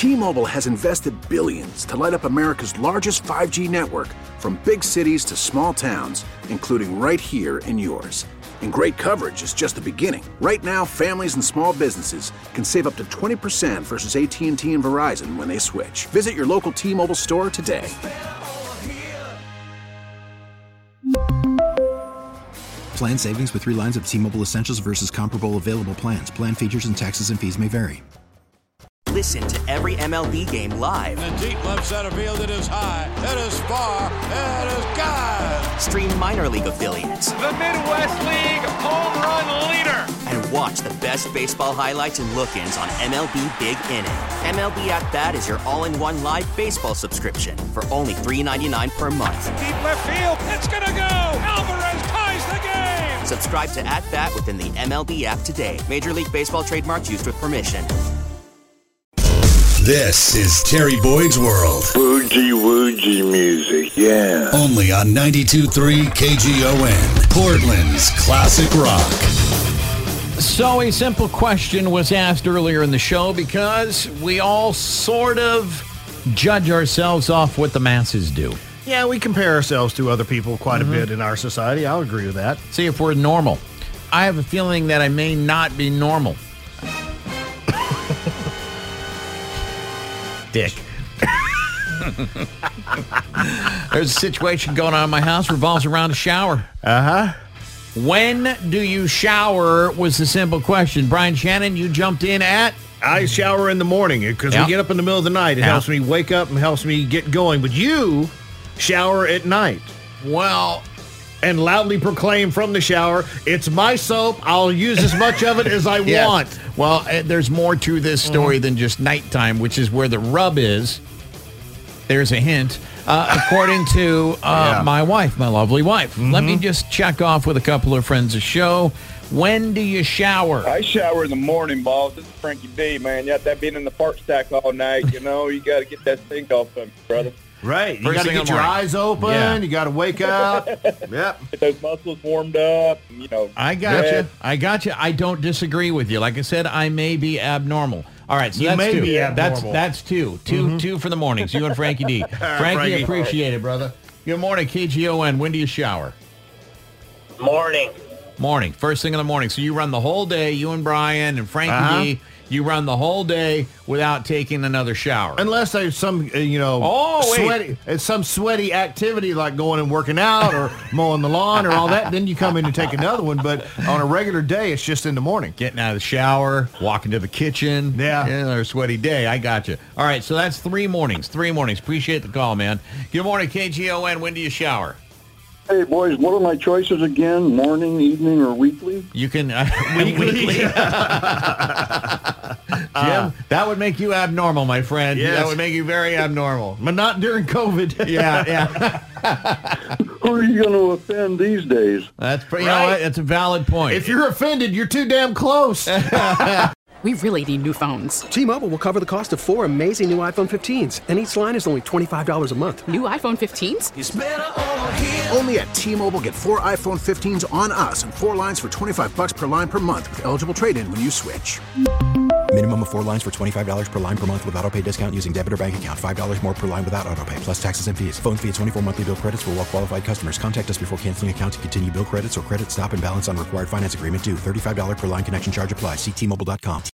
T-Mobile has invested billions to light up America's largest 5G network, from big cities to small towns, including right here in yours. And great coverage is just the beginning. Right now, families and small businesses can save up to 20% versus AT&T and Verizon when they switch. Visit your local T-Mobile store today. Plan savings with 3 lines of T-Mobile Essentials versus comparable available plans. Plan features and taxes and fees may vary. Listen to every MLB game live. In the deep left center field, it is high, it is far, it is gone. Stream minor league affiliates. The Midwest League home run leader. And watch the best baseball highlights and look-ins on MLB Big Inning. MLB At Bat is your all-in-one live baseball subscription for only $3.99 per month. Deep left field, it's gonna go. Alvarez ties the game. Subscribe to At Bat within the MLB app today. Major League Baseball trademarks used with permission. This is Terry Boyd's World. Boogie music, yeah. Only on 92.3 KGON, Portland's classic rock. So a simple question was asked earlier in the show because we all sort of judge ourselves off what the masses do. Yeah, we compare ourselves to other people quite a bit in our society. I'll agree with that. See if we're normal. I have a feeling that I may not be normal. Dick. There's a situation going on in my house, revolves around a shower. Uh-huh. When do you shower was the simple question. Brian Shannon, you jumped in at? I shower in the morning because we get up in the middle of the night. It helps me wake up and helps me get going. But you shower at night. Well, and loudly proclaim from the shower, it's my soap. I'll use as much of it as I want. Well, there's more to this story than just nighttime, which is where the rub is. There's a hint. According to my wife, my lovely wife. Let me just check off with a couple of friends of show. When do you shower? I shower in the morning, boss. This is Frankie D, man. You have that being in the park stack all night, you know. You got to get that stink off of me, brother. Right. You got to get your eyes open. Yeah. You got to wake up. Yep. Get those muscles warmed up. You know. I got you. I don't disagree with you. Like I said, I may be abnormal. All right, so that's two. That's two. Two for the mornings. You and Frankie D. Frankie, appreciate it, brother. Good morning, KGON. When do you shower? Morning. First thing in the morning. So you run the whole day, you and Brian and Frankie D. You run the whole day without taking another shower. Unless there's some, sweaty activity like going and working out or mowing the lawn or all that. Then you come in and take another one. But on a regular day, it's just in the morning. Getting out of the shower, walking to the kitchen. Yeah. Another sweaty day. I got you. All right, so that's 3 mornings. 3 mornings. Appreciate the call, man. Good morning, KGON. When do you shower? Hey, boys, what are my choices again? Morning, evening, or weekly? You can... weekly. Jim, that would make you abnormal, my friend. Yes. That would make you very abnormal. But not during COVID. Yeah. Who are you going to offend these days? That's pretty. Right. You know what? That's a valid point. If you're offended, you're too damn close. We really need new phones. T-Mobile will cover the cost of 4 amazing new iPhone 15s, and each line is only $25 a month. New iPhone 15s? It's better over here. Only at T-Mobile, get 4 iPhone 15s on us and 4 lines for $25 per line per month with eligible trade-in when you switch. Minimum of 4 lines for $25 per line per month with autopay discount using debit or bank account. $5 more per line without autopay, plus taxes and fees. Phone fee at 24 monthly bill credits for well-qualified customers. Contact us before canceling account to continue bill credits or credit stop and balance on required finance agreement due. $35 per line connection charge applies. See T-Mobile.com.